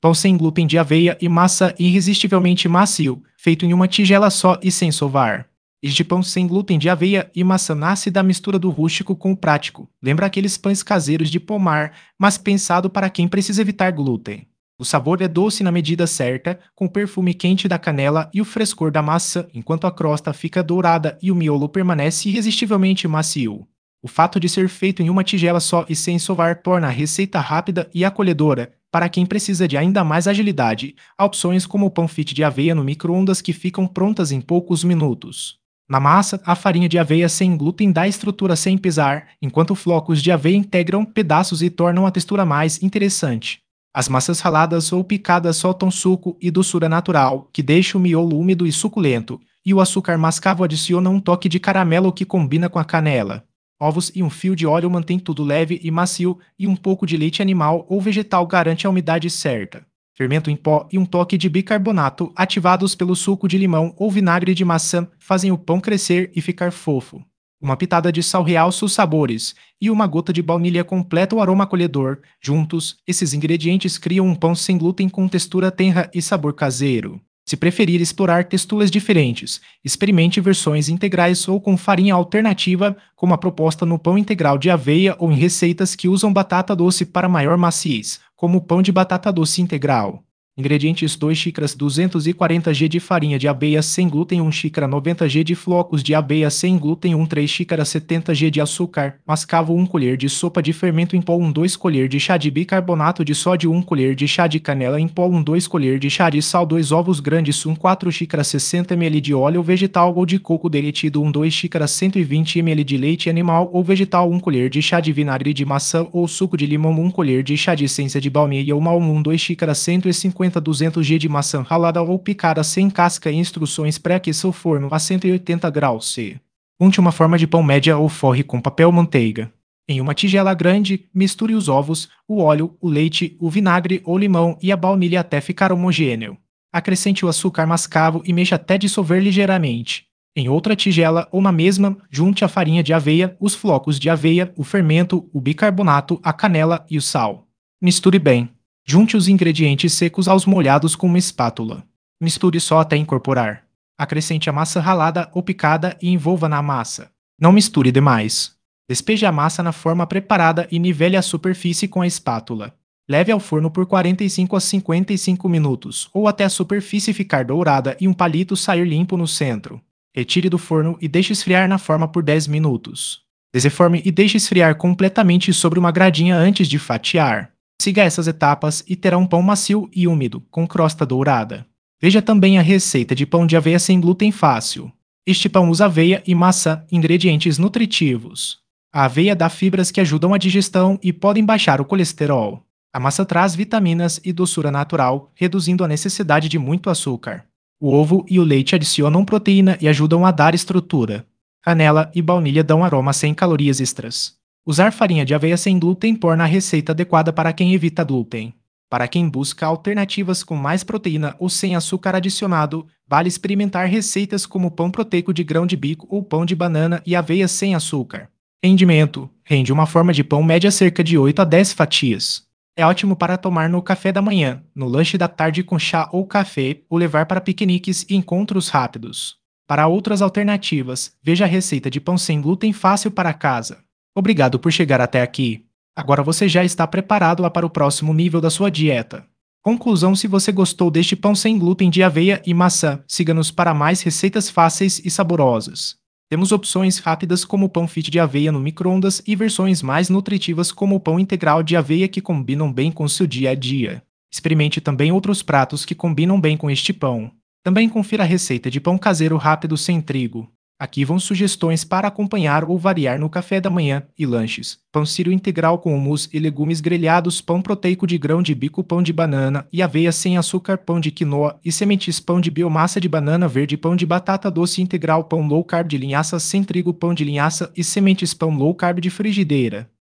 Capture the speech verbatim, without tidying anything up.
Pão sem glúten de aveia e massa irresistivelmente macio, feito em uma tigela só e sem sovar. Este pão sem glúten de aveia e maçã nasce da mistura do rústico com o prático. Lembra aqueles pães caseiros de pomar, mas pensado para quem precisa evitar glúten. O sabor é doce na medida certa, com o perfume quente da canela e o frescor da maçã, enquanto a crosta fica dourada e o miolo permanece irresistivelmente macio. O fato de ser feito em uma tigela só e sem sovar torna a receita rápida e acolhedora. Para quem precisa de ainda mais agilidade, há opções como o pão fit de aveia no micro-ondas que ficam prontas em poucos minutos. Na massa, a farinha de aveia sem glúten dá estrutura sem pesar, enquanto flocos de aveia integram pedaços e tornam a textura mais interessante. As massas raladas ou picadas soltam suco e doçura natural, que deixa o miolo úmido e suculento, e o açúcar mascavo adiciona um toque de caramelo que combina com a canela. Ovos e um fio de óleo mantém tudo leve e macio, e um pouco de leite animal ou vegetal garante a umidade certa. Fermento em pó e um toque de bicarbonato, ativados pelo suco de limão ou vinagre de maçã, fazem o pão crescer e ficar fofo. Uma pitada de sal realça os sabores, e uma gota de baunilha completa o aroma acolhedor. Juntos, esses ingredientes criam um pão sem glúten com textura tenra e sabor caseiro. Se preferir explorar texturas diferentes, experimente versões integrais ou com farinha alternativa, como a proposta no pão integral de aveia ou em receitas que usam batata doce para maior maciez, como o pão de batata doce integral. Ingredientes: duas xícaras duzentos e quarenta gramas de farinha de aveia sem glúten, uma xícara noventa gramas de flocos de aveia sem glúten, um três xícaras setenta gramas de açúcar mascavo, uma colher de sopa de fermento em pó, um dois colher de chá de bicarbonato de sódio, uma colher de chá de canela em pó, um dois colher de chá de sal, dois ovos grandes, um quatro xícaras sessenta mililitros de óleo vegetal ou de coco derretido, um dois xícaras cento e vinte mililitros de leite animal ou vegetal, uma colher de chá de vinagre de maçã ou suco de limão, uma colher de chá de essência de baunilha ou malmum, dois xícaras cento e cinquenta a duzentos gramas de maçã ralada ou picada sem casca e instruções: pré-aqueça o forno a cento e oitenta graus C. Unte uma forma de pão média ou forre com papel manteiga. Em uma tigela grande, misture os ovos, o óleo, o leite, o vinagre ou limão e a baunilha até ficar homogêneo. Acrescente o açúcar mascavo e mexa até dissolver ligeiramente. Em outra tigela ou na mesma, junte a farinha de aveia, os flocos de aveia, o fermento, o bicarbonato, a canela e o sal. Misture bem. Junte os ingredientes secos aos molhados com uma espátula. Misture só até incorporar. Acrescente a massa ralada ou picada e envolva na massa. Não misture demais. Despeje a massa na forma preparada e nivele a superfície com a espátula. Leve ao forno por quarenta e cinco a cinquenta e cinco minutos, ou até a superfície ficar dourada e um palito sair limpo no centro. Retire do forno e deixe esfriar na forma por dez minutos. Desenforme e deixe esfriar completamente sobre uma gradinha antes de fatiar. Siga essas etapas e terá um pão macio e úmido, com crosta dourada. Veja também a receita de pão de aveia sem glúten fácil. Este pão usa aveia e maçã, ingredientes nutritivos. A aveia dá fibras que ajudam a digestão e podem baixar o colesterol. A maçã traz vitaminas e doçura natural, reduzindo a necessidade de muito açúcar. O ovo e o leite adicionam proteína e ajudam a dar estrutura. Canela e baunilha dão aroma sem calorias extras. Usar farinha de aveia sem glúten torna a receita adequada para quem evita glúten. Para quem busca alternativas com mais proteína ou sem açúcar adicionado, vale experimentar receitas como pão proteico de grão de bico ou pão de banana e aveia sem açúcar. Rendimento: rende uma forma de pão média cerca de oito a dez fatias. É ótimo para tomar no café da manhã, no lanche da tarde com chá ou café, ou levar para piqueniques e encontros rápidos. Para outras alternativas, veja a receita de pão sem glúten fácil para casa. Obrigado por chegar até aqui. Agora você já está preparado para o próximo nível da sua dieta. Conclusão: se você gostou deste pão sem glúten de aveia e maçã, siga-nos para mais receitas fáceis e saborosas. Temos opções rápidas como o pão fit de aveia no micro-ondas e versões mais nutritivas como o pão integral de aveia que combinam bem com seu dia a dia. Experimente também outros pratos que combinam bem com este pão. Também confira a receita de pão caseiro rápido sem trigo. Aqui vão sugestões para acompanhar ou variar no café da manhã e lanches. Pão sírio integral com hummus e legumes grelhados, pão proteico de grão de bico, pão de banana e aveia sem açúcar, pão de quinoa e sementes, pão de biomassa de banana verde, pão de batata doce integral, pão low carb de linhaça sem trigo, pão de linhaça e sementes, pão low carb de frigideira.